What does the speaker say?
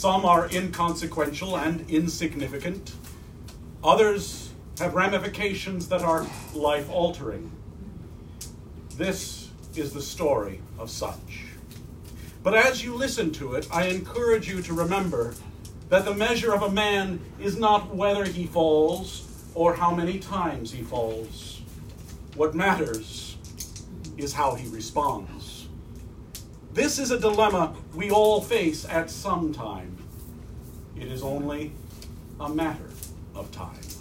Some are inconsequential and insignificant. Others have ramifications that are life-altering. This is the story of such. But as you listen to it, I encourage you to remember that the measure of a man is not whether he falls or how many times he falls. What matters is how he responds. This is a dilemma we all face at some time. It is only a matter of time.